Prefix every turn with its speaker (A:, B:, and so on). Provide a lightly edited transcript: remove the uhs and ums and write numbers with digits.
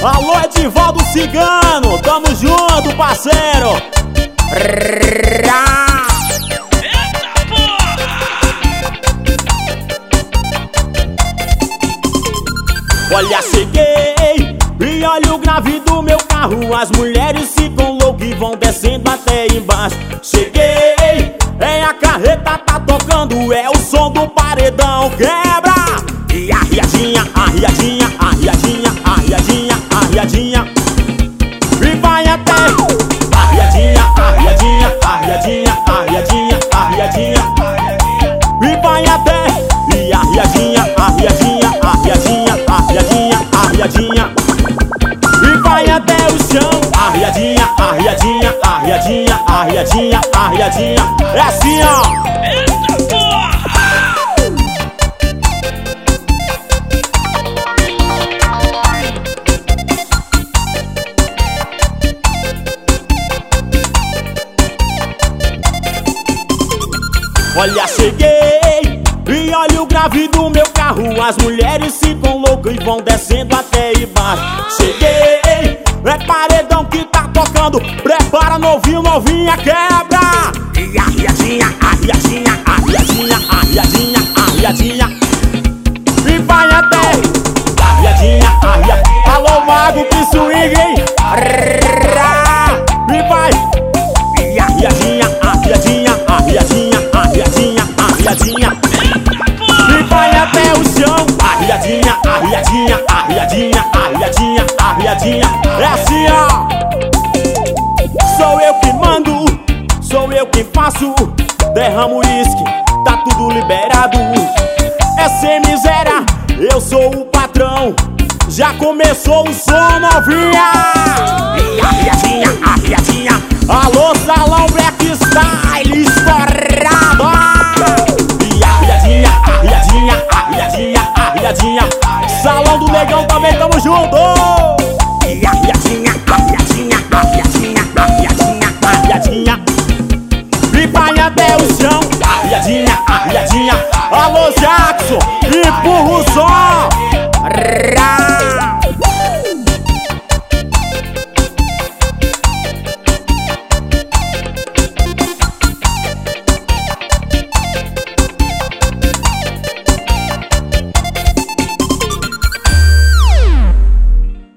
A: Alô, Edivaldo Cigano, tamo junto, parceiro.
B: Eita porra!
A: Olha, cheguei e olha o grave do meu carro. As mulheres ficam loucas e vão descendo até embaixo. Cheguei, a carreta tá tocando, é o som do paredão. Quebra! E a riadinha, a riadinha, a riadinha, a riadinha, a riadinha. E vai até a riadinha, a riadinha, a riadinha, a riadinha, a riadinha. E vai até e a riadinha, a riadinha, a riadinha, a riadinha, a riadinha. E vai até o chão. A riadinha, a riadinha, a riadinha, a riadinha, a riadinha. É assim, ó.
B: Eita porra!
A: Olha, cheguei e olha o grave do meu carro. As mulheres ficam loucas e vão descendo até embaixo. Cheguei, é paredão que tá tocando. Prepara, novinho, novinha, quebra! E a riadinha, a riadinha, a riadinha, a riadinha, a riadinha. E vai até a riadinha, a riadinha. Alô, mago, que swing, hein? E vai e a riadinha, a riadinha, a riadinha, a riadinha, a riadinha. E vai até o chão. A riadinha, a riadinha, a riadinha, a riadinha, a riadinha. É assim, ó. Sou eu que mando, sou eu que faço. Derramo uísque, tá tudo liberado. É sem miséria, eu sou o patrão. Já começou o som, novinha. E a riadinha, a riadinha. Alô, salão Black Style estourado. E a riadinha, a riadinha, a riadinha, a riadinha. Salão do Negão também, tamo junto. E a riadinha, a riadinha, a riadinha, a riadinha, a riadinha. E vai até o chão. A riadinha, a riadinha. Alô, Jackson, empurra o som.